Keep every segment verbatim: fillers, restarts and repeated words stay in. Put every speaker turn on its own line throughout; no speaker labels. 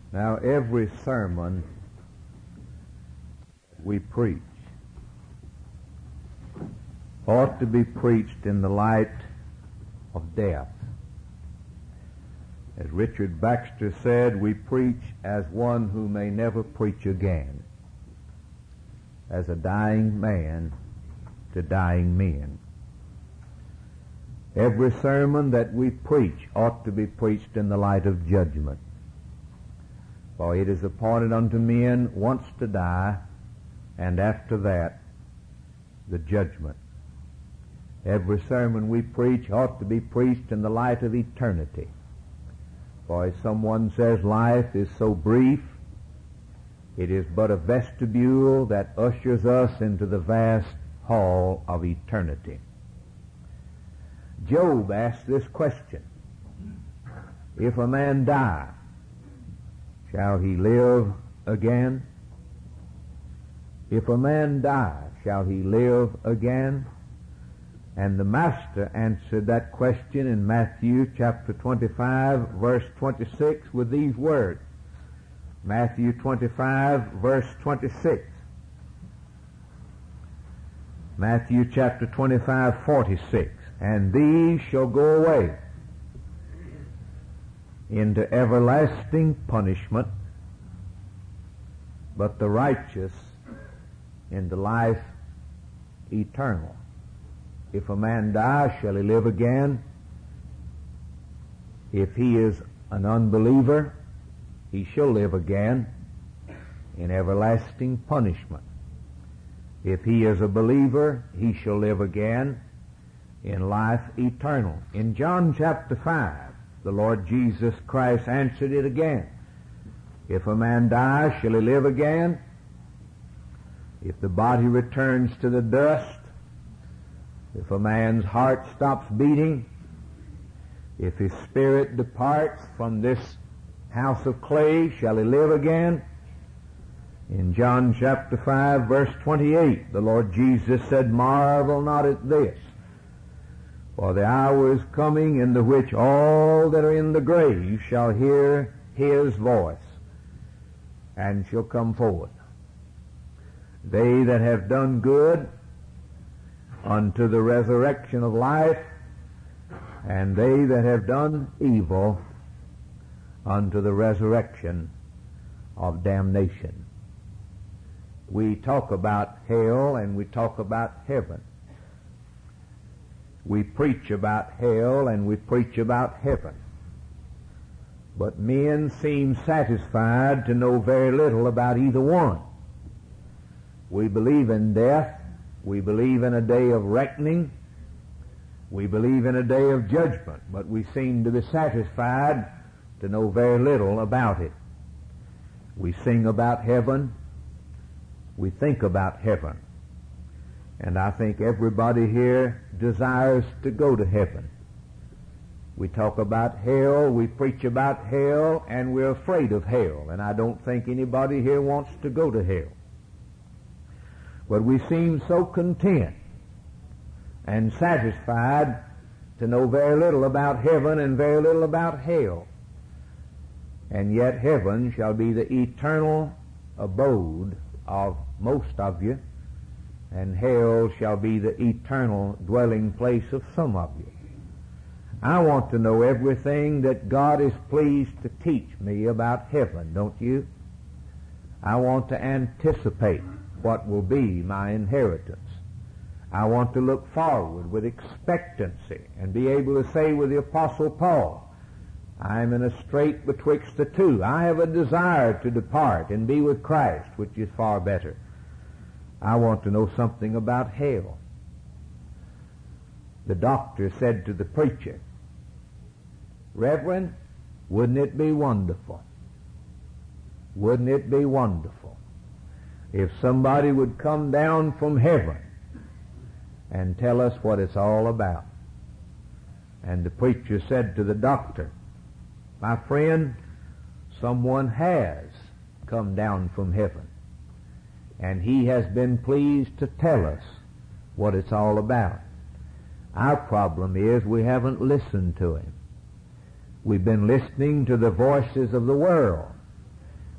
Now, every sermon we preach ought to be preached in the light of death. As Richard Baxter said, we preach as one who may never preach again, as a dying man to dying men. Every sermon that we preach ought to be preached in the light of judgment. For it is appointed unto men once to die, and after that, the judgment. Every sermon we preach ought to be preached in the light of eternity. For as someone says, life is so brief, it is but a vestibule that ushers us into the vast hall of eternity. Job asked this question: if a man die, shall he live again? If a man die, shall he live again? And the Master answered that question in Matthew chapter twenty-five, verse twenty-six, with these words. Matthew twenty-five, verse twenty-six. Matthew chapter twenty-five, forty-six. And these shall go away into everlasting punishment, but the righteous into life eternal. If a man die, shall he live again? If he is an unbeliever, he shall live again in everlasting punishment. If he is a believer, he shall live again in life eternal. In John chapter five, the Lord Jesus Christ answered it again. If a man die, shall he live again? If the body returns to the dust, if a man's heart stops beating, if his spirit departs from this house of clay, shall he live again? In John chapter five, verse twenty-eight, the Lord Jesus said, marvel not at this, for the hour is coming in the which all that are in the grave shall hear his voice, and shall come forth. They that have done good unto the resurrection of life, and they that have done evil unto the resurrection of damnation. We talk about hell and we talk about heaven. We preach about hell and we preach about heaven. But men seem satisfied to know very little about either one. We believe in death. We believe in a day of reckoning. We believe in a day of judgment, but we seem to be satisfied to know very little about it. We sing about heaven. We think about heaven. And I think everybody here desires to go to heaven. We talk about hell, we preach about hell, and we're afraid of hell. And I don't think anybody here wants to go to hell. But we seem so content and satisfied to know very little about heaven and very little about hell. And yet heaven shall be the eternal abode of most of you, and hell shall be the eternal dwelling place of some of you. I want to know everything that God is pleased to teach me about heaven, don't you? I want to anticipate what will be my inheritance. I want to look forward with expectancy and be able to say with the Apostle Paul, I am in a strait betwixt the two. I have a desire to depart and be with Christ, which is far better. I want to know something about hell. The doctor said to the preacher, Reverend, wouldn't it be wonderful? Wouldn't it be wonderful if somebody would come down from heaven and tell us what it's all about? And the preacher said to the doctor, my friend, someone has come down from heaven, and he has been pleased to tell us what it's all about. Our problem is we haven't listened to him. We've been listening to the voices of the world,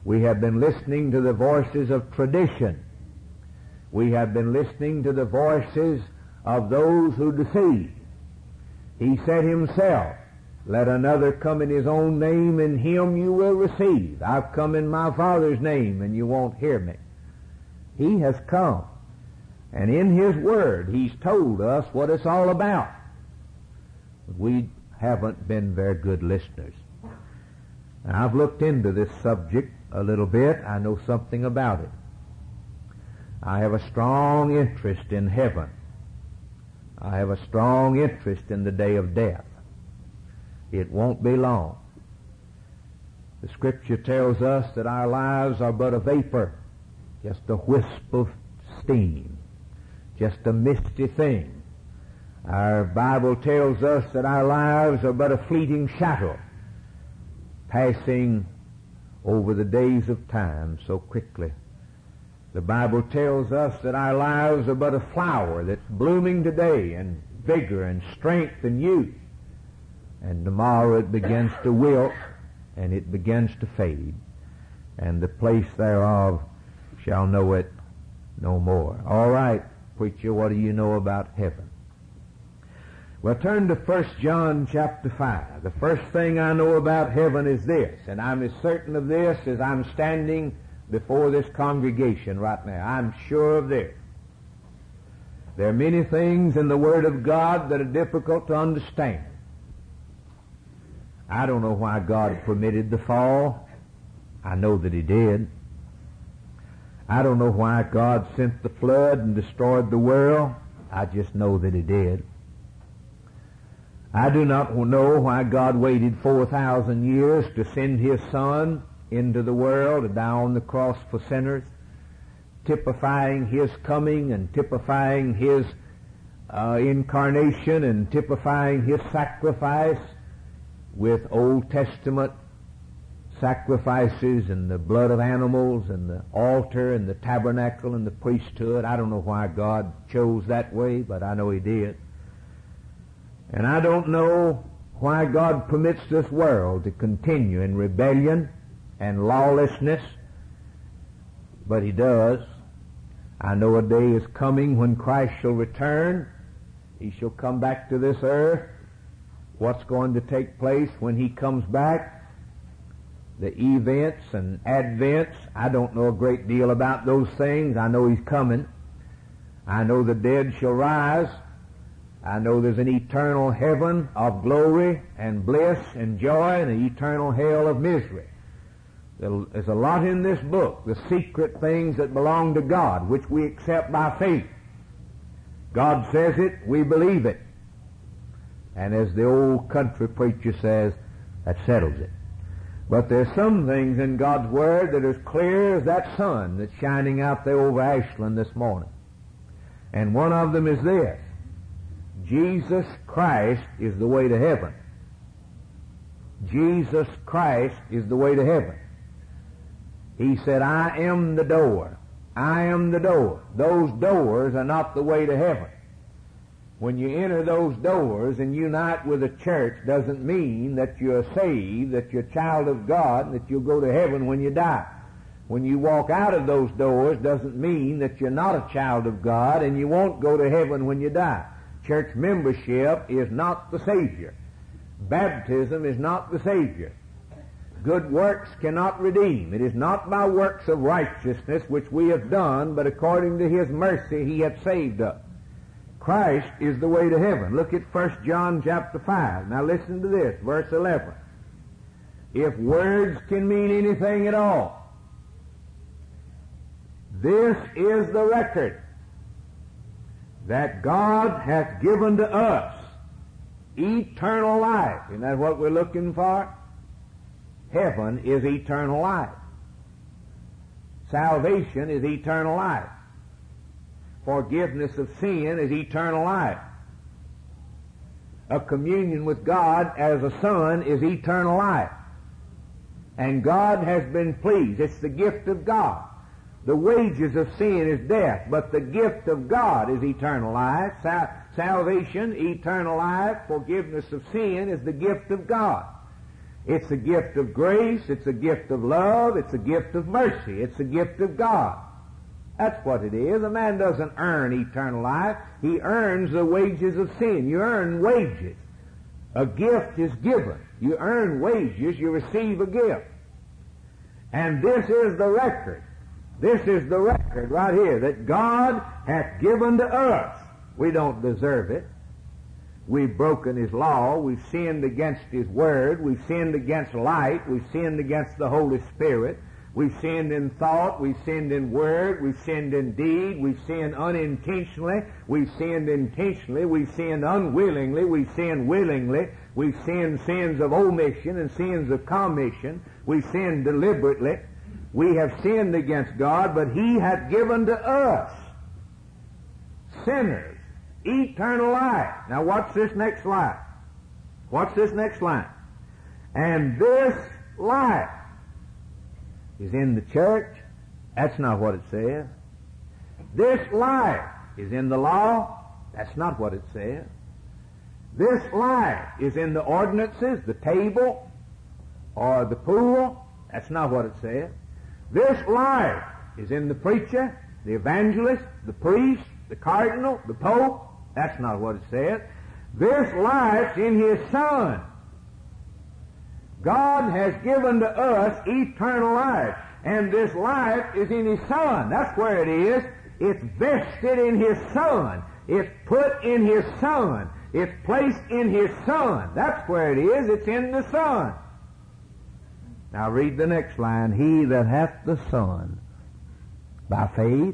We have been listening to the voices of tradition. We have been listening to the voices of those who deceive. He said himself, let another come in his own name, and him you will receive. I've come in my Father's name, and you won't hear me. He has come, and in his word he's told us what it's all about. We haven't been very good listeners. Now, I've looked into this subject a little bit. I know something about it. I have a strong interest in heaven. I have a strong interest in the day of death. It won't be long. The Scripture tells us that our lives are but a vapor, just a wisp of steam, just a misty thing. Our Bible tells us that our lives are but a fleeting shadow, passing over the days of time so quickly. The Bible tells us that our lives are but a flower that's blooming today in vigor and strength and youth. And tomorrow it begins to wilt, and it begins to fade, and the place thereof shall know it no more. All right, preacher, what do you know about heaven? Well, turn to First John chapter five. The first thing I know about heaven is this, and I'm as certain of this as I'm standing before this congregation right now. I'm sure of this. There are many things in the Word of God that are difficult to understand. I don't know why God permitted the fall. I know that He did. I don't know why God sent the flood and destroyed the world. I just know that He did. I do not know why God waited four thousand years to send His Son into the world to die on the cross for sinners, typifying His coming and typifying His uh, incarnation and typifying His sacrifice with Old Testament sacrifices and the blood of animals and the altar and the tabernacle and the priesthood. I don't know why God chose that way, but I know He did. And I don't know why God permits this world to continue in rebellion and lawlessness, but He does. I know a day is coming when Christ shall return. He shall come back to this earth. What's going to take place when He comes back? The events and advents, I don't know a great deal about those things. I know He's coming. I know the dead shall rise. I know there's an eternal heaven of glory and bliss and joy and an eternal hell of misery. There's a lot in this book, the secret things that belong to God, which we accept by faith. God says it, we believe it. And as the old country preacher says, that settles it. But there's some things in God's Word that are as clear as that sun that's shining out there over Ashland this morning. And one of them is this: Jesus Christ is the way to heaven. Jesus Christ is the way to heaven. He said, I am the door. I am the door. Those doors are not the way to heaven. When you enter those doors and unite with a church doesn't mean that you're saved, that you're a child of God, and that you'll go to heaven when you die. When you walk out of those doors doesn't mean that you're not a child of God and you won't go to heaven when you die. Church membership is not the Savior. Baptism is not the Savior. Good works cannot redeem. It is not by works of righteousness which we have done, but according to His mercy He hath saved us. Christ is the way to heaven. Look at First John chapter five. Now listen to this, verse eleven. If words can mean anything at all, this is the record, that God hath given to us eternal life. Isn't that what we're looking for? Heaven is eternal life. Salvation is eternal life. Forgiveness of sin is eternal life. A communion with God as a son is eternal life. And God has been pleased. It's the gift of God. The wages of sin is death, but the gift of God is eternal life. Sal- salvation, eternal life, forgiveness of sin is the gift of God. It's a gift of grace. It's a gift of love. It's a gift of mercy. It's a gift of God. That's what it is. A man doesn't earn eternal life. He earns the wages of sin. You earn wages. A gift is given. You earn wages. You receive a gift. And this is the record. This is the record right here that God hath given to us. We don't deserve it. We've broken His law. We've sinned against His Word. We've sinned against light. We've sinned against the Holy Spirit. We've sinned in thought. We've sinned in word. We've sinned in deed. We've sinned unintentionally. We've sinned intentionally. We've sinned unwillingly. We've sinned willingly. We've sinned sins of omission and sins of commission. We've sinned deliberately. We have sinned against God, but He hath given to us, sinners, eternal life. Now what's this next line? What's this next line? And this life is in the church. That's not what it says. This life is in the law. That's not what it says. This life is in the ordinances, the table, or the pool. That's not what it says. This life is in the preacher, the evangelist, the priest, the cardinal, the pope. That's not what it says. This life's in His Son. God has given to us eternal life, and this life is in His Son. That's where it is. It's vested in His Son. It's put in His Son. It's placed in His Son. That's where it is. It's in the Son. Now read the next line. He that hath the Son, by faith,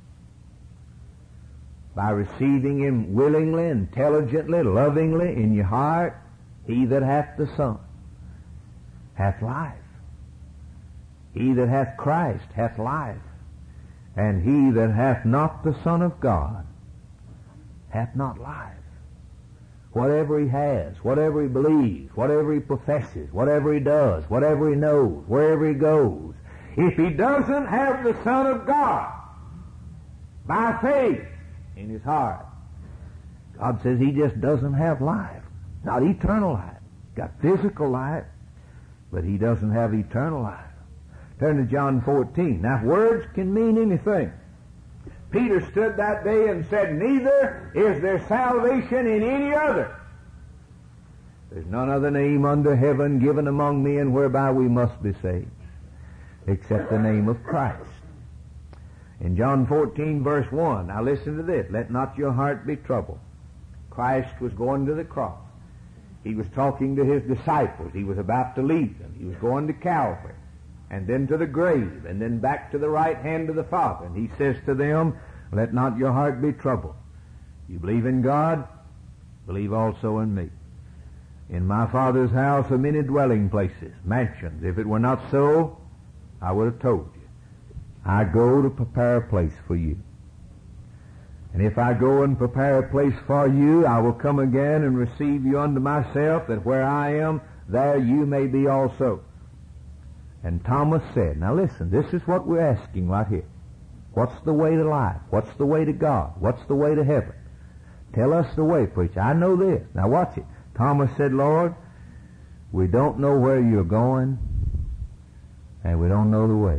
by receiving Him willingly, intelligently, lovingly in your heart, he that hath the Son hath life. He that hath Christ hath life. And he that hath not the Son of God hath not life. Whatever he has, whatever he believes, whatever he professes, whatever he does, whatever he knows, wherever he goes, if he doesn't have the Son of God by faith in his heart, God says he just doesn't have life. Not eternal life. Got physical life, but he doesn't have eternal life. Turn to John fourteen. Now, words can mean anything. Peter stood that day and said, neither is there salvation in any other. There's none other name under heaven given among men whereby we must be saved, except the name of Christ. In John fourteen, verse one, now listen to this. Let not your heart be troubled. Christ was going to the cross. He was talking to His disciples. He was about to leave them. He was going to Calvary, and then to the grave, and then back to the right hand of the Father. And He says to them, let not your heart be troubled. You believe in God, believe also in me. In my Father's house are many dwelling places, mansions. If it were not so, I would have told you. I go to prepare a place for you. And if I go and prepare a place for you, I will come again and receive you unto myself, that where I am, there you may be also. And Thomas said, now listen, this is what we're asking right here. What's the way to life? What's the way to God? What's the way to heaven? Tell us the way, preacher. I know this. Now watch it. Thomas said, Lord, we don't know where you're going, and we don't know the way.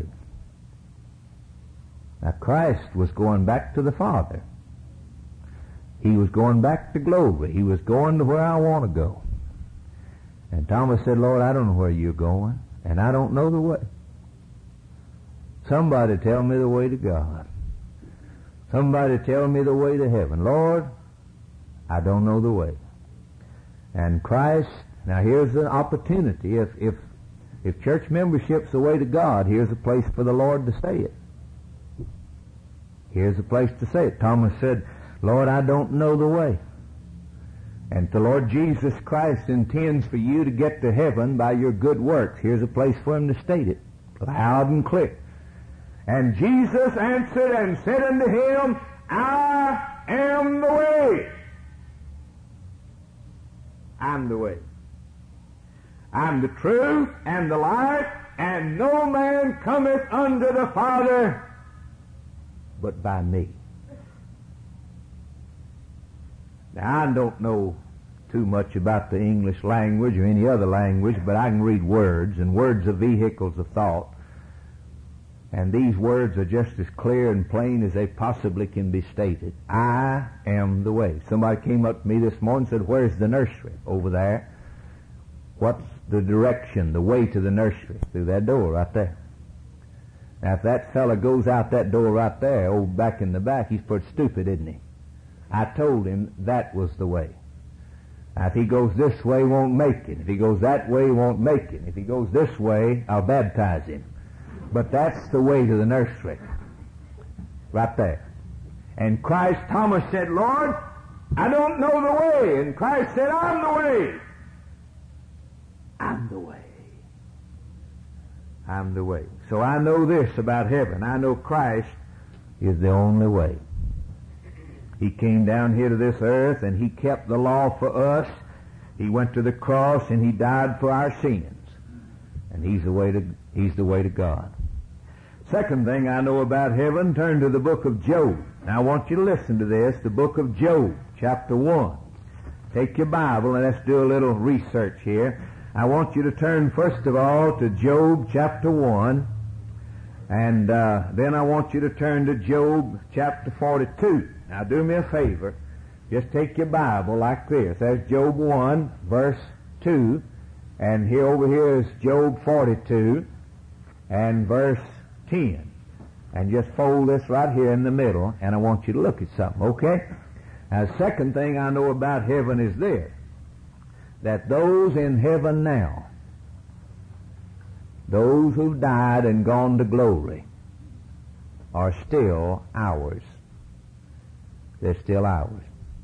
Now Christ was going back to the Father. He was going back to glory. He was going to where I want to go. And Thomas said, Lord, I don't know where you're going, and I don't know the way. Somebody tell me the way to God. Somebody tell me the way to heaven. Lord, I don't know the way. And Christ, now here's the opportunity. If, if, if church membership's the way to God, here's a place for the Lord to say it. Here's a place to say it. Thomas said, Lord, I don't know the way. And the Lord Jesus Christ intends for you to get to heaven by your good works. Here's a place for Him to state it, loud and clear. And Jesus answered and said unto him, I am the way. I'm the way. I'm the truth and the life, and no man cometh unto the Father but by me. Now, I don't know too much about the English language or any other language, but I can read words, and words are vehicles of thought. And these words are just as clear and plain as they possibly can be stated. I am the way. Somebody came up to me this morning and said, where's the nursery? Over there. What's the direction, the way to the nursery? Through that door right there. Now, if that fella goes out that door right there, oh, back in the back, he's pretty stupid, isn't he? I told him that was the way. Now, if he goes this way, he won't make it. If he goes that way, he won't make it. If he goes this way, I'll baptize him. But that's the way to the nursery. Right there. And Christ, Thomas said, Lord, I don't know the way. And Christ said, I'm the way. I'm the way. I'm the way. So I know this about heaven. I know Christ is the only way. He came down here to this earth and He kept the law for us. He went to the cross and He died for our sins. And He's the way to, He's the way to God. Second thing I know about heaven, turn to the book of Job. Now I want you to listen to this, the book of Job, chapter one. Take your Bible and let's do a little research here. I want you to turn first of all to Job chapter one, and uh, then I want you to turn to Job chapter forty-two. Now do me a favor, just take your Bible like this. There's Job one, verse two, and here over here is Job forty-two, and verse ten. And just fold this right here in the middle, and I want you to look at something, okay? Now the second thing I know about heaven is this, that those in heaven now, those who've died and gone to glory, are still ours. They're still ours.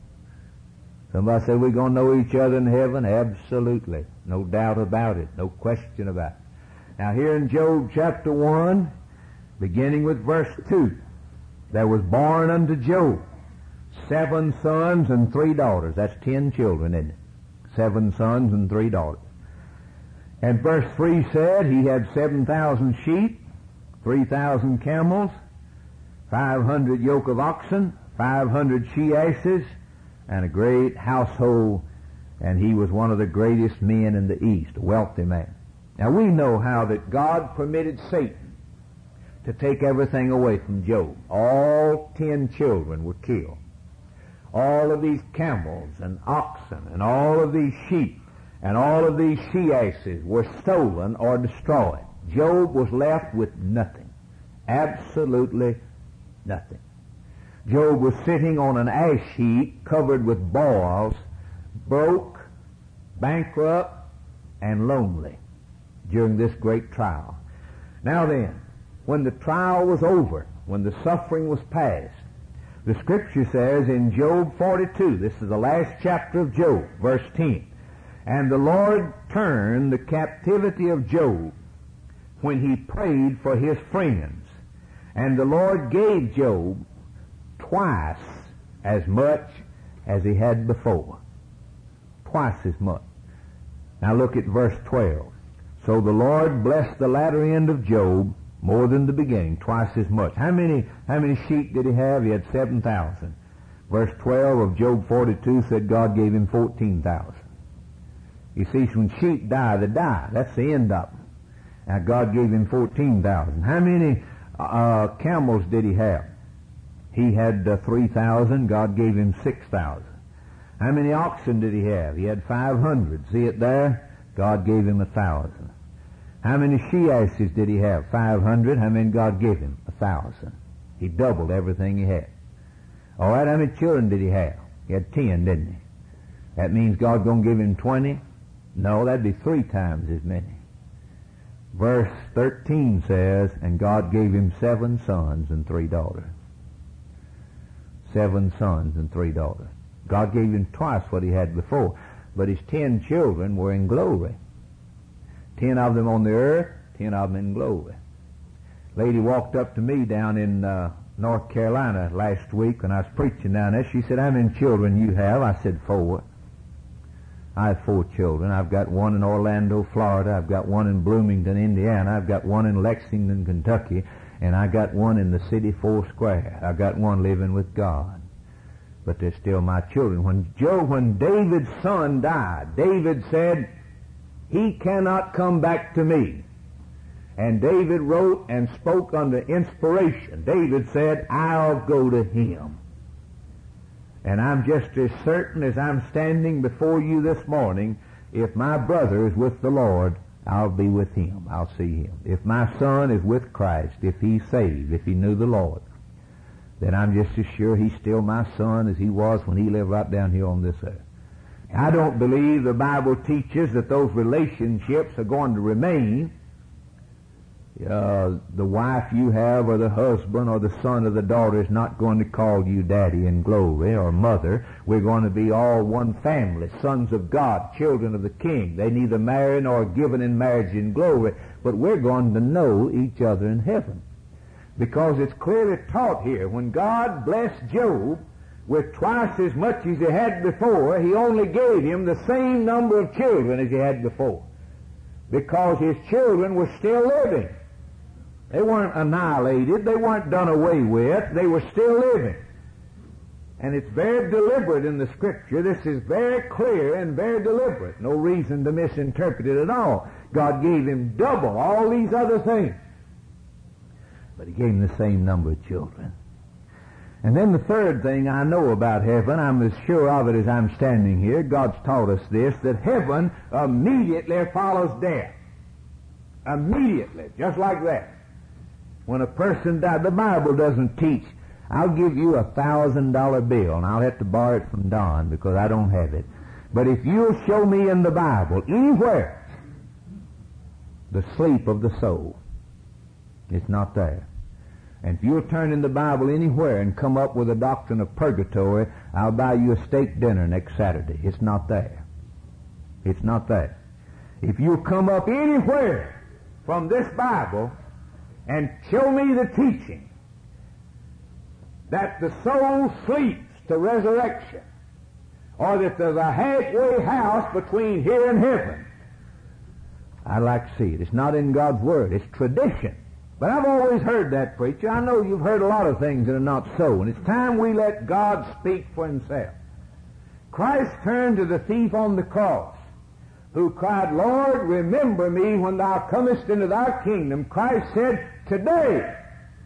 Somebody said, we're going to know each other in heaven? Absolutely. No doubt about it. No question about it. Now here in Job chapter one, beginning with verse two, there was born unto Job seven sons and three daughters. That's ten children, isn't it? Seven sons and three daughters. And verse three said he had seven thousand sheep, three thousand camels, five hundred yoke of oxen, five hundred she-asses, and a great household, and he was one of the greatest men in the East, a wealthy man. Now we know how that God permitted Satan to take everything away from Job. All ten children were killed. All of these camels and oxen and all of these sheep and all of these she-asses were stolen or destroyed. Job was left with nothing. Absolutely nothing. Job was sitting on an ash heap covered with boils, broke, bankrupt, and lonely during this great trial. Now then, when the trial was over, when the suffering was past, the Scripture says in Job forty-two, this is the last chapter of Job, verse ten, and the Lord turned the captivity of Job when he prayed for his friends, and the Lord gave Job twice as much as he had before. Twice as much. Now look at verse twelve. So the Lord blessed the latter end of Job more than the beginning, twice as much. How many, how many sheep did he have? He had seven thousand. Verse twelve of Job forty-two said God gave him fourteen thousand. You see, when sheep die, they die. That's the end of them. Now God gave him fourteen thousand. How many uh, camels did he have? He had uh, three thousand. God gave him six thousand. How many oxen did he have? He had five hundred. See it there? God gave him a thousand. How many she-asses did he have? Five hundred. How many God gave him? A thousand. He doubled everything he had. All right, how many children did he have? He had ten, didn't he? That means God's going to give him twenty? No, that'd be three times as many. Verse thirteen says, and God gave him seven sons and three daughters. Seven sons and three daughters. God gave him twice what he had before, but his ten children were in glory. Ten of them on the earth, ten of them in glory. Lady walked up to me down in uh, North Carolina last week when I was preaching down there. She said, how many children you have? I said, four. I have four children. I've got one in Orlando, Florida. I've got one in Bloomington, Indiana. I've got one in Lexington, Kentucky. And I got one in the city Four Square. I've got one living with God. but they're still my children. When Job, when David's son died, David said, he cannot come back to me. And David wrote and spoke under inspiration. David said, I'll go to him. And I'm just as certain as I'm standing before you this morning, if my brother is with the Lord, I'll be with him. I'll see him. If my son is with Christ, if he's saved, if he knew the Lord, then I'm just as sure he's still my son as he was when he lived right down here on this earth. I don't believe the Bible teaches that those relationships are going to remain. Uh, the wife you have or the husband or the son or the daughter is not going to call you daddy in glory or mother. We're going to be all one family, sons of God, children of the King. They neither marry nor are given in marriage in glory, but we're going to know each other in heaven. Because it's clearly taught here, when God blessed Job with twice as much as he had before, he only gave him the same number of children as he had before. Because his children were still living. They weren't annihilated. They weren't done away with. They were still living. And it's very deliberate in the Scripture. This is very clear and very deliberate. No reason to misinterpret it at all. God gave him double all these other things. But he gave him the same number of children. And then the third thing I know about heaven, I'm as sure of it as I'm standing here, God's taught us this, that heaven immediately follows death. Immediately, just like that. When a person dies, the Bible doesn't teach, I'll give you a thousand dollar bill, and I'll have to borrow it from Don because I don't have it. But if you'll show me in the Bible, anywhere, the sleep of the soul, it's not there. And if you'll turn in the Bible anywhere and come up with a doctrine of purgatory, I'll buy you a steak dinner next Saturday. It's not there. It's not there. If you'll come up anywhere from this Bible and show me the teaching that the soul sleeps to resurrection, or that there's a halfway house between here and heaven, I'd like to see it. It's not in God's Word. It's tradition. But I've always heard that, preacher. I know you've heard a lot of things that are not so, and it's time we let God speak for himself. Christ turned to the thief on the cross, who cried, Lord, remember me when thou comest into thy kingdom. Christ said, today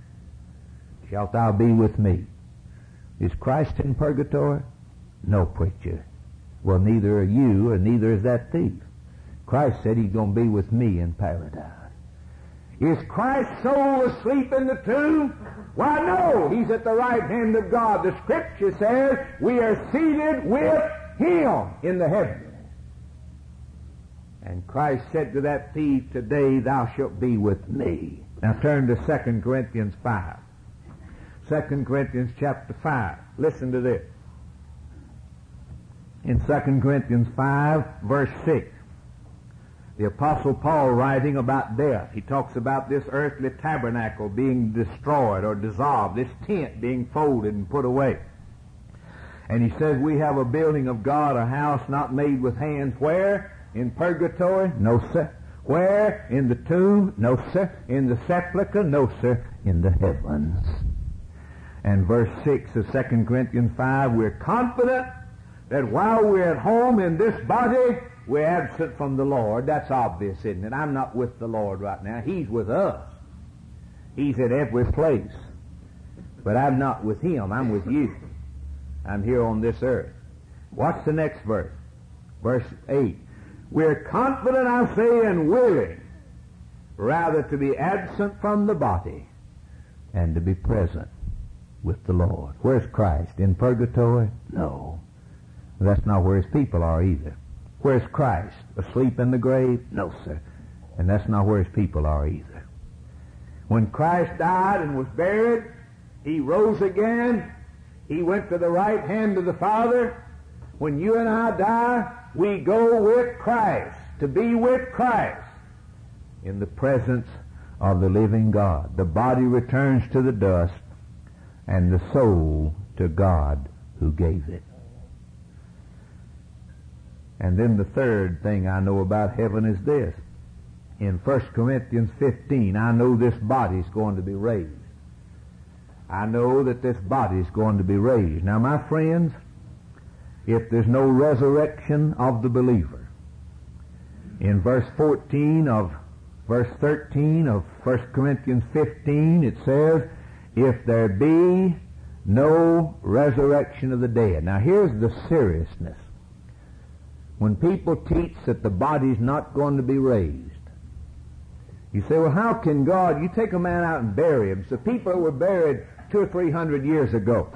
shalt thou be with me. Is Christ in purgatory? No, preacher. Well, neither are you, or neither is that thief. Christ said he's going to be with me in paradise. Is Christ's soul asleep in the tomb? Why, no. He's at the right hand of God. The Scripture says we are seated with him in the heavens. And Christ said to that thief, today thou shalt be with me. Now turn to Second Corinthians five. Second Corinthians chapter five. Listen to this. In Second Corinthians five, verse six, the Apostle Paul, writing about death, he talks about this earthly tabernacle being destroyed or dissolved, this tent being folded and put away. And he says, we have a building of God, a house not made with hands. Where? In purgatory? No, sir. Where? In the tomb? No, sir. In the sepulchre? No, sir. In the heavens. And verse six of Second Corinthians five, we're confident that while we're at home in this body, we're absent from the Lord. That's obvious, isn't it? I'm not with the Lord right now. He's with us. He's at every place. But I'm not with him. I'm with you. I'm here on this earth. Watch the next verse. Verse eight. We're confident, I say, and willing, rather to be absent from the body and to be present with the Lord. Where's Christ? In purgatory? No. That's not where his people are either. Where's Christ? Asleep in the grave? No, sir. And that's not where his people are either. When Christ died and was buried, he rose again. He went to the right hand of the Father. When you and I die, we go with Christ, to be with Christ in the presence of the living God. The body returns to the dust, and the soul to God who gave it. And then the third thing I know about heaven is this. In First Corinthians fifteen, I know this body's going to be raised. I know that this body is going to be raised. Now, my friends, if there's no resurrection of the believer, in verse fourteen of verse thirteen of First Corinthians fifteen, it says, if there be no resurrection of the dead. Now, here's the seriousness. When people teach that the body's not going to be raised, you say, well, how can God, you take a man out and bury him. So people who were buried two or three hundred years ago.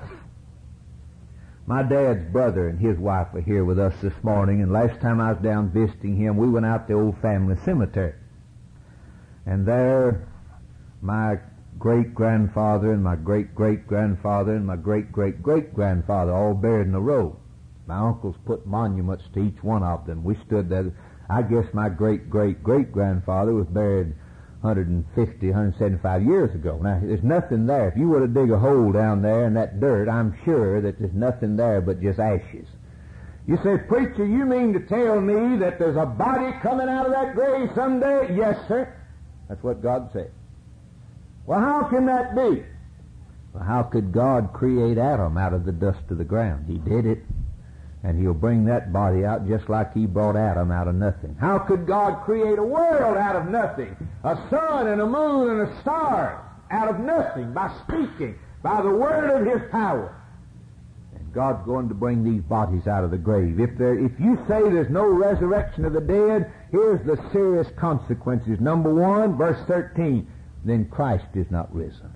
My dad's brother and his wife are here with us this morning, and last time I was down visiting him, we went out to the old family cemetery. And there, my great-grandfather and my great-great-grandfather and my great-great-great-grandfather all buried in a row. My uncles put monuments to each one of them. We stood there. I guess my great-great-great-grandfather was buried one hundred fifty, one hundred seventy-five years ago. Now, there's nothing there. If you were to dig a hole down there in that dirt, I'm sure that there's nothing there but just ashes. You say, preacher, you mean to tell me that there's a body coming out of that grave someday? Yes, sir. That's what God said. Well, how can that be? Well, how could God create Adam out of the dust of the ground? He did it. And He'll bring that body out just like He brought Adam out of nothing. How could God create a world out of nothing? A sun and a moon and a star out of nothing by speaking, by the word of His power. And God's going to bring these bodies out of the grave. If there, if you say there's no resurrection of the dead, here's the serious consequences. Number one, verse thirteen, then Christ is not risen.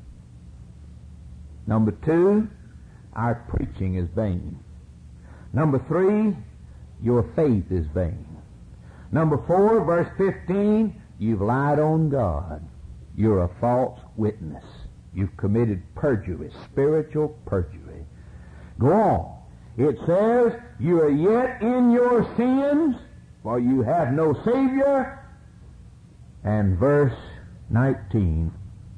Number two, our preaching is vain. Number three, your faith is vain. Number four, verse fifteen, you've lied on God. You're a false witness. You've committed perjury, spiritual perjury. Go on. It says, you are yet in your sins, for you have no Savior. And verse nineteen,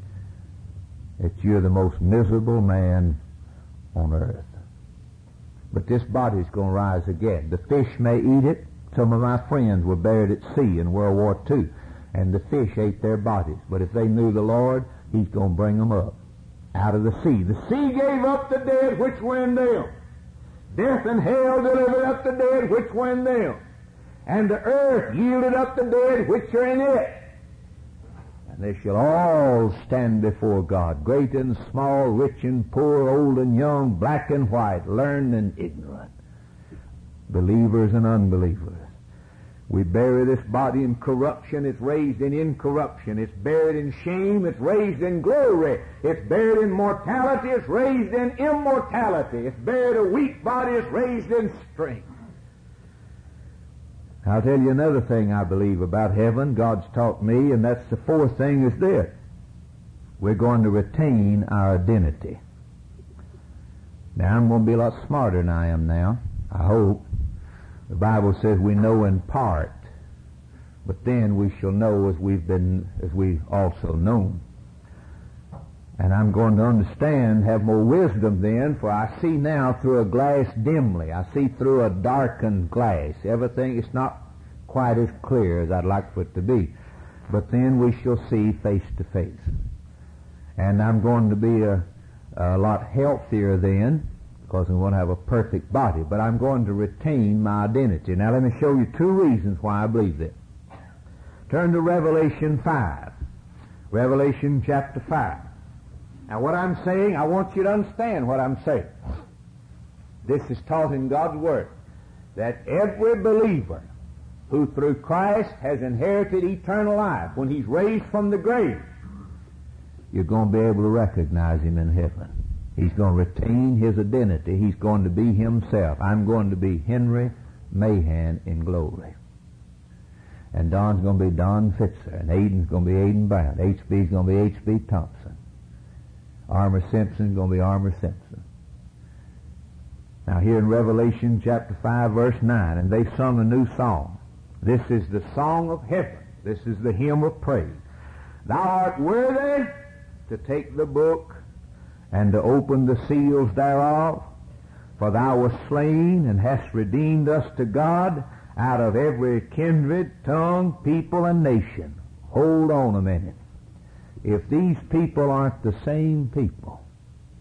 that you're the most miserable man on earth. But this body's going to rise again. The fish may eat it. Some of my friends were buried at sea in World War Two, and the fish ate their bodies. But if they knew the Lord, He's going to bring them up out of the sea. The sea gave up the dead which were in them. Death and hell delivered up the dead which were in them. And the earth yielded up the dead which are in it. And they shall all stand before God, great and small, rich and poor, old and young, black and white, learned and ignorant, believers and unbelievers. We bury this body in corruption, it's raised in incorruption. It's buried in shame, it's raised in glory. It's buried in mortality, it's raised in immortality. It's buried a weak body, it's raised in strength. I'll tell you another thing I believe about heaven. God's taught me, and that's the fourth thing is this. We're going to retain our identity. Now, I'm going to be a lot smarter than I am now, I hope. The Bible says we know in part, but then we shall know as we've been, as we also known. And I'm going to understand, have more wisdom then, for I see now through a glass dimly. I see through a darkened glass. Everything is not quite as clear as I'd like for it to be. But then we shall see face to face. And I'm going to be a, a lot healthier then, because I'm going to have a perfect body. But I'm going to retain my identity. Now let me show you two reasons why I believe this. Turn to Revelation five. Revelation chapter five. Now what I'm saying, I want you to understand what I'm saying. This is taught in God's Word, that every believer who through Christ has inherited eternal life, when he's raised from the grave, you're going to be able to recognize him in heaven. He's going to retain his identity. He's going to be himself. I'm going to be Henry Mahan in glory. And Don's going to be Don Fitzer, and Aiden's going to be Aiden Brown. H B's going to be H B Thompson. Armour Simpson's going to be Armour Simpson. Now here in Revelation chapter five, verse nine, and they sung a new song. This is the song of heaven. This is the hymn of praise. Thou art worthy to take the book and to open the seals thereof, for thou wast slain and hast redeemed us to God out of every kindred, tongue, people, and nation. Hold on a minute. If these people aren't the same people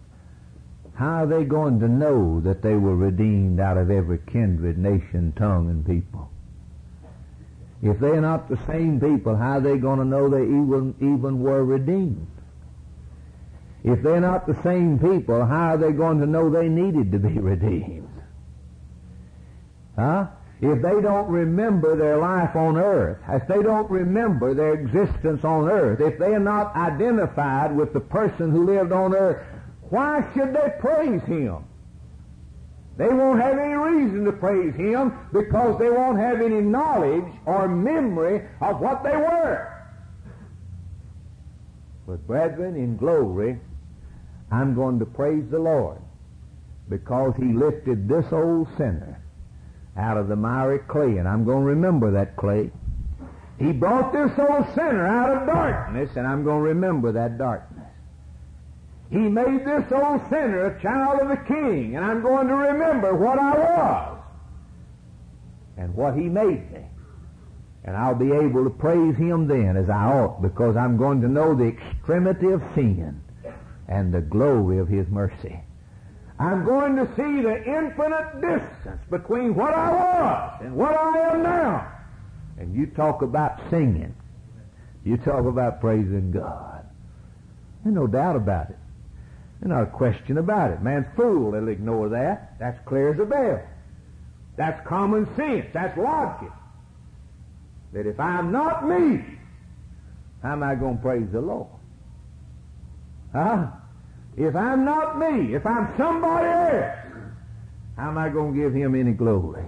how are they going to know that they were redeemed out of every kindred, nation, tongue, and people? If they're not the same people, how are they going to know they even, even were redeemed? If they're not the same people, how are they going to know they needed to be redeemed? Huh? If they don't remember their life on earth, if they don't remember their existence on earth, if they are not identified with the person who lived on earth, why should they praise Him? They won't have any reason to praise Him because they won't have any knowledge or memory of what they were. But brethren, in glory, I'm going to praise the Lord because He lifted this old sinner out of the miry clay, and I'm going to remember that clay. He brought this old sinner out of darkness, and I'm going to remember that darkness. He made this old sinner a child of the King, and I'm going to remember what I was and what He made me. And I'll be able to praise Him then as I ought, because I'm going to know the extremity of sin and the glory of His mercy. I'm going to see the infinite distance between what I was and what I am now. And you talk about singing. You talk about praising God. There's no doubt about it. There's not a question about it. Man's fool, they'll ignore that. That's clear as a bell. That's common sense. That's logic. That if I'm not me, how am I going to praise the Lord? Huh? If I'm not me, if I'm somebody else, how am I going to give Him any glory?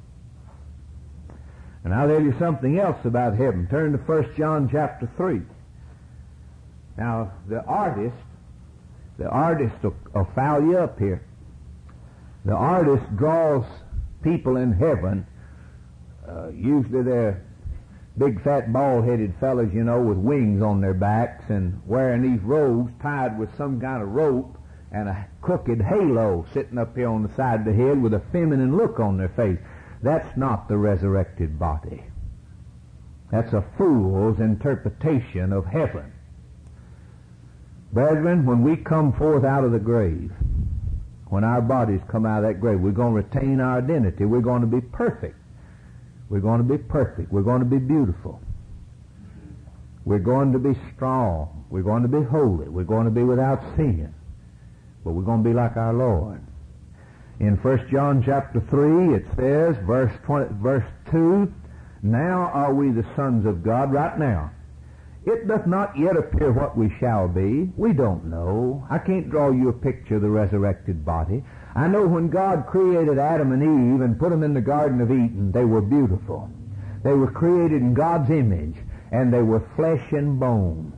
And I'll tell you something else about heaven. Turn to First John chapter three. Now, the artist, the artist will, will foul you up here. The artist draws people in heaven. Uh, usually they're big, fat, bald-headed fellas, you know, with wings on their backs and wearing these robes tied with some kind of rope and a crooked halo sitting up here on the side of the head with a feminine look on their face. That's not the resurrected body. That's a fool's interpretation of heaven. Brethren, when we come forth out of the grave, when our bodies come out of that grave, we're going to retain our identity. We're going to be perfect. We're going to be perfect. We're going to be beautiful. We're going to be strong. We're going to be holy. We're going to be without sin. But we're going to be like our Lord. In First John chapter three, it says, verse twenty, verse two, now are we the sons of God, right now. It doth not yet appear what we shall be. We don't know. I can't draw you a picture of the resurrected body. I know when God created Adam and Eve and put them in the Garden of Eden, they were beautiful. They were created in God's image, and they were flesh and bones.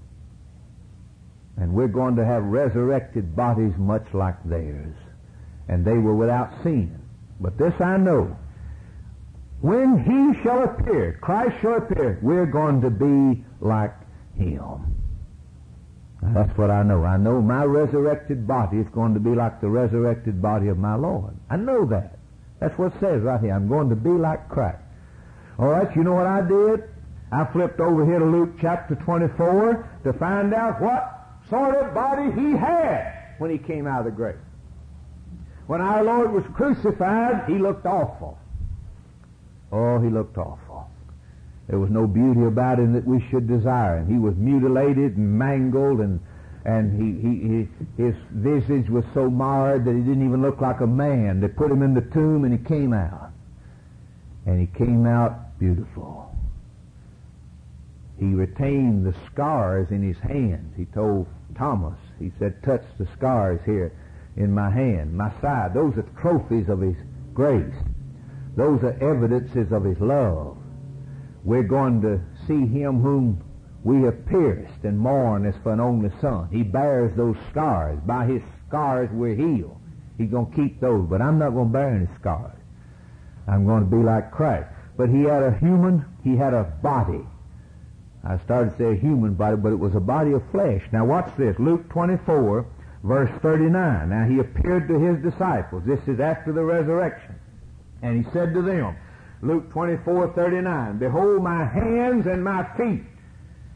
And we're going to have resurrected bodies much like theirs. And they were without sin. But this I know. When He shall appear, Christ shall appear, we're going to be like Him. That's what I know. I know my resurrected body is going to be like the resurrected body of my Lord. I know that. That's what it says right here. I'm going to be like Christ. All right, you know what I did? I flipped over here to Luke chapter twenty-four to find out what sort of body He had when He came out of the grave. When our Lord was crucified, He looked awful. Oh, He looked awful. There was no beauty about Him that we should desire Him. He was mutilated and mangled, and and he, he, he his visage was so marred that He didn't even look like a man. They put Him in the tomb, and He came out. And He came out beautiful. He retained the scars in His hands. He told Thomas, He said, touch the scars here in my hand, my side. Those are trophies of His grace. Those are evidences of His love. We're going to see Him whom we have pierced and mourned as for an only son. He bears those scars. By His scars we're healed. He's going to keep those, but I'm not going to bear any scars. I'm going to be like Christ. But He had a human, He had a body. I started to say a human body, but it was a body of flesh. Now watch this, Luke twenty-four, verse thirty-nine. Now He appeared to His disciples. This is after the resurrection. And He said to them, Luke twenty-four, thirty-nine, behold my hands and my feet.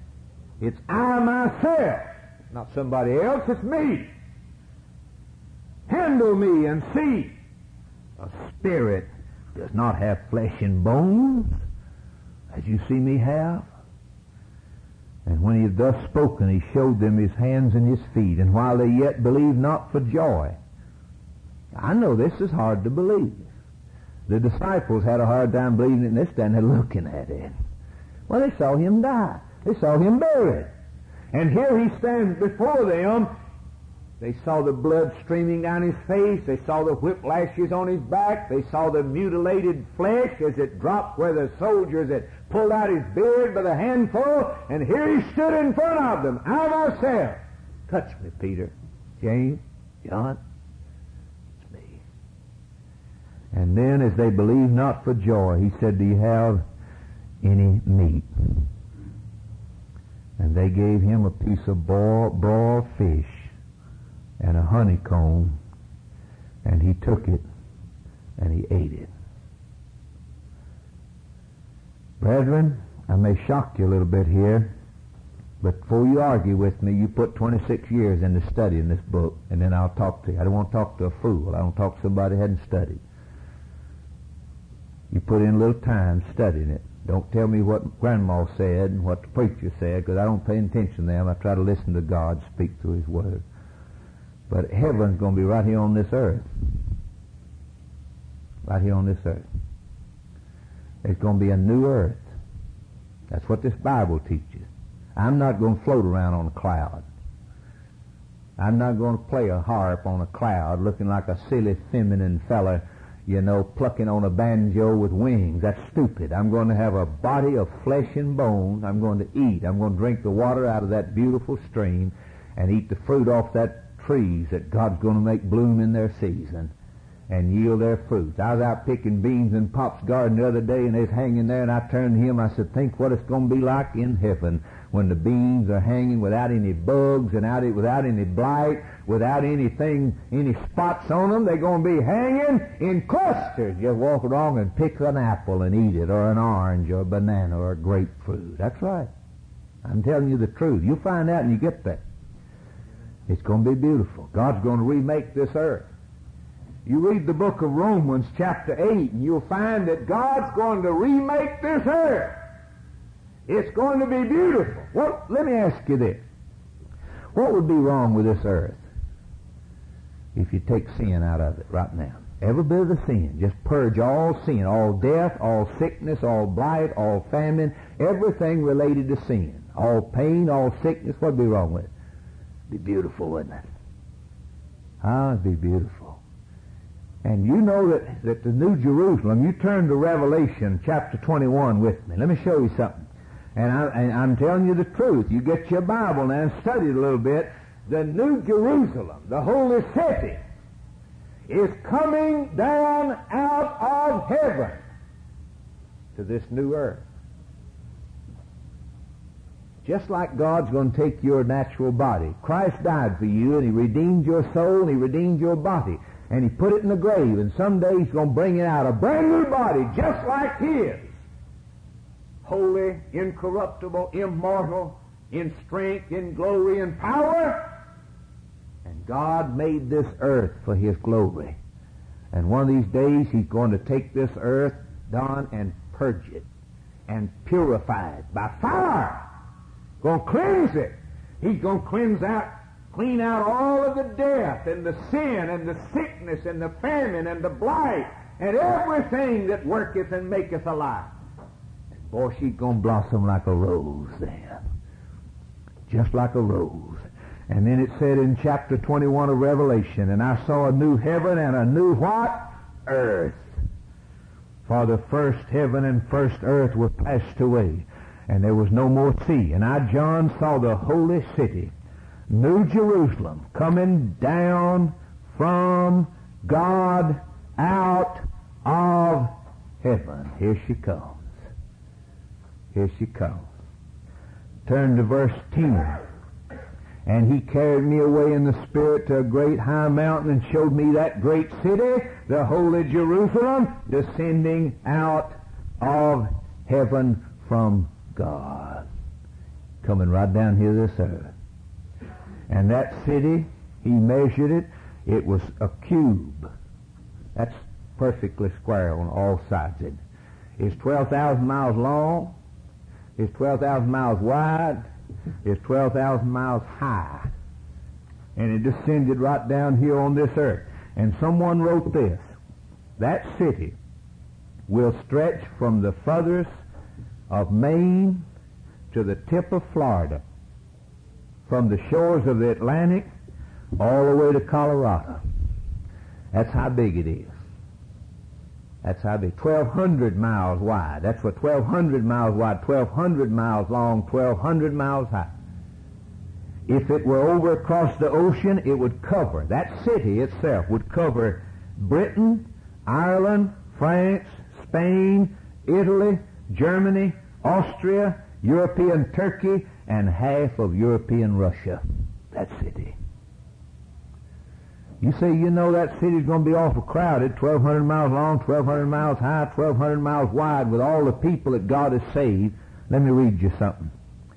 It's I myself, not somebody else, it's me. Handle me and see. A spirit does not have flesh and bones, as you see me have. And when he had thus spoken, he showed them his hands and his feet. And while they yet believed not for joy. I know this is hard to believe. The disciples had a hard time believing it, and they're standing there looking at it. Well, they saw him die. They saw him buried. And here he stands before them. They saw the blood streaming down his face. They saw the whiplashes on his back. They saw the mutilated flesh as it dropped where the soldiers had pulled out his beard by the handful. And here he stood in front of them. Out of ourselves. Touch me, Peter, James, John. It's me. And then as they believed not for joy, he said, do you have any meat? And they gave him a piece of boiled, broiled fish and a honeycomb, and he took it and he ate it. Brethren, I may shock you a little bit here, but before you argue with me, you put twenty-six years into studying this book, and then I'll talk to you. I don't want to talk to a fool. I don't talk to somebody who hadn't studied. You put in a little time studying it. Don't tell me what Grandma said and what the preacher said, because I don't pay attention to them. I try to listen to God speak through his word. But heaven's going to be right here on this earth. Right here on this earth. It's going to be a new earth. That's what this Bible teaches. I'm not going to float around on a cloud. I'm not going to play a harp on a cloud looking like a silly feminine fella, you know, plucking on a banjo with wings. That's stupid. I'm going to have a body of flesh and bone. I'm going to eat. I'm going to drink the water out of that beautiful stream and eat the fruit off that trees that God's going to make bloom in their season and yield their fruits. I was out picking beans in Pop's garden the other day, and they was hanging there, and I turned to him. I said, think what it's going to be like in heaven when the beans are hanging without any bugs and out, without any blight, without anything, any spots on them. They're going to be hanging in clusters. Just walk along and pick an apple and eat it, or an orange, or a banana, or a grapefruit. That's right. I'm telling you the truth. You'll find out when you get there. It's going to be beautiful. God's going to remake this earth. You read the book of Romans chapter eight, and you'll find that God's going to remake this earth. It's going to be beautiful. Well, let me ask you this. What would be wrong with this earth if you take sin out of it right now? Every bit of the sin. Just purge all sin, all death, all sickness, all blight, all famine, everything related to sin. All pain, all sickness. What would be wrong with it? It'd be beautiful, wouldn't it? Ah, it'd be beautiful. And you know that, that the New Jerusalem, you turn to Revelation chapter twenty-one with me. Let me show you something. And, I, and I'm telling you the truth. You get your Bible now and study it a little bit. The New Jerusalem, the holy city, is coming down out of heaven to this new earth. Just like God's going to take your natural body. Christ died for you, and he redeemed your soul, and he redeemed your body. And he put it in the grave, and someday he's going to bring it out, a brand new body, just like his. Holy, incorruptible, immortal, in strength, in glory, and power. And God made this earth for his glory. And one of these days he's going to take this earth, Don, and purge it, and purify it by fire. Going to cleanse it. He's going to cleanse out, clean out all of the death and the sin and the sickness and the famine and the blight and everything that worketh and maketh alive. And boy, she's going to blossom like a rose then. Just like a rose. And then it said in chapter twenty-one of Revelation, and I saw a new heaven and a new what? Earth. For the first heaven and first earth were passed away, and there was no more sea. And I, John, saw the holy city, New Jerusalem, coming down from God out of heaven. Here she comes. Here she comes. Turn to verse ten. And he carried me away in the Spirit to a great high mountain and showed me that great city, the holy Jerusalem, descending out of heaven from God. Coming right down here to this earth. And that city, he measured it. It was a cube. That's perfectly square on all sides. It is twelve thousand miles long. It's twelve thousand miles wide. It's twelve thousand miles high. And it descended right down here on this earth. And someone wrote this: that city will stretch from the furthest of Maine to the tip of Florida, from the shores of the Atlantic all the way to Colorado. That's how big it is. That's how big. twelve hundred miles wide. That's what twelve hundred miles wide, twelve hundred miles long, twelve hundred miles high. If it were over across the ocean, it would cover, that city itself would cover Britain, Ireland, France, Spain, Italy, Germany, Austria, European Turkey, and half of European Russia. That city. You say, you know, that city's going to be awful crowded, twelve hundred miles long, twelve hundred miles high, twelve hundred miles wide, with all the people that God has saved. Let me read you something.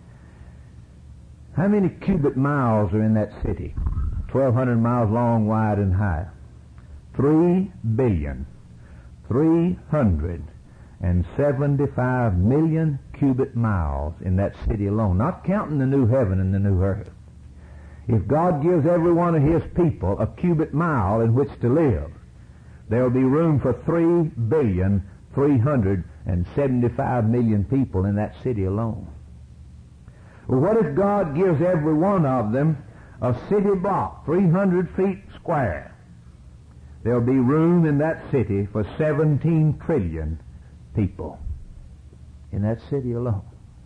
How many cubic miles are in that city? twelve hundred miles long, wide, and high. Three billion, three hundred and seventy-five million cubic miles in that city alone, not counting the new heaven and the new earth. If God gives every one of His people a cubic mile in which to live, there will be room for three billion, three hundred and seventy-five million people in that city alone. Well, what if God gives every one of them a city block, three hundred feet square? There will be room in that city for seventeen trillion people in that city alone.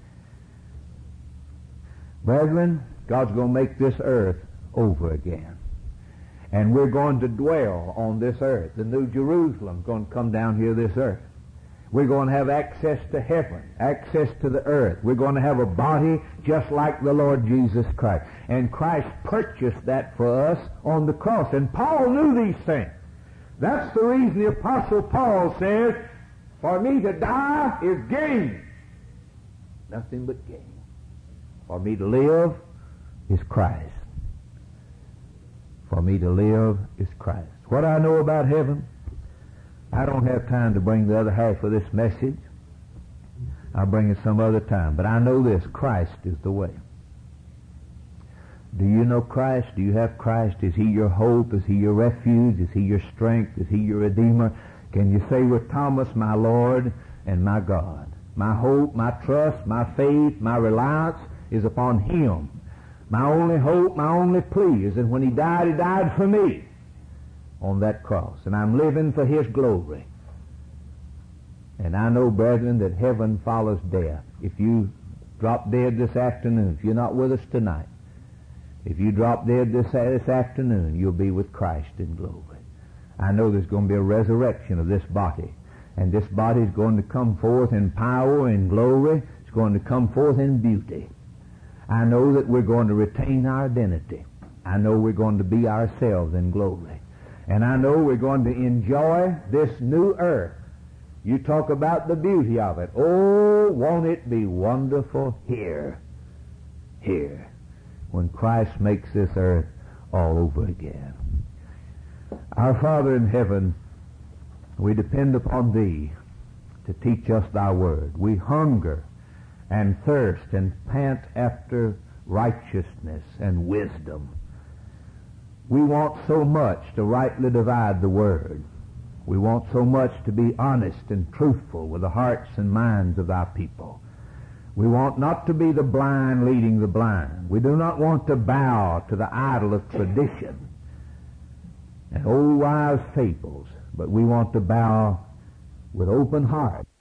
Brethren, God's going to make this earth over again. And we're going to dwell on this earth. The New Jerusalem's going to come down here, this earth. We're going to have access to heaven, access to the earth. We're going to have a body just like the Lord Jesus Christ. And Christ purchased that for us on the cross. And Paul knew these things. That's the reason the Apostle Paul says, for me to die is gain. Nothing but gain. For me to live is Christ. For me to live is Christ. What I know about heaven, I don't have time to bring the other half of this message. I'll bring it some other time. But I know this: Christ is the way. Do you know Christ? Do you have Christ? Is He your hope? Is He your refuge? Is He your strength? Is He your Redeemer? Can you say with Thomas, my Lord and my God? My hope, my trust, my faith, my reliance is upon Him. My only hope, my only plea is that when He died, He died for me on that cross. And I'm living for His glory. And I know, brethren, that heaven follows death. If you drop dead this afternoon, if you're not with us tonight, if you drop dead this, this afternoon, you'll be with Christ in glory. I know there's going to be a resurrection of this body. And this body is going to come forth in power and glory. It's going to come forth in beauty. I know that we're going to retain our identity. I know we're going to be ourselves in glory. And I know we're going to enjoy this new earth. You talk about the beauty of it. Oh, won't it be wonderful here, here, when Christ makes this earth all over again. Our Father in heaven, we depend upon Thee to teach us Thy word. We hunger and thirst and pant after righteousness and wisdom. We want so much to rightly divide the word. We want so much to be honest and truthful with the hearts and minds of Thy people. We want not to be the blind leading the blind. We do not want to bow to the idol of tradition and old wise fables, but we want to bow with open heart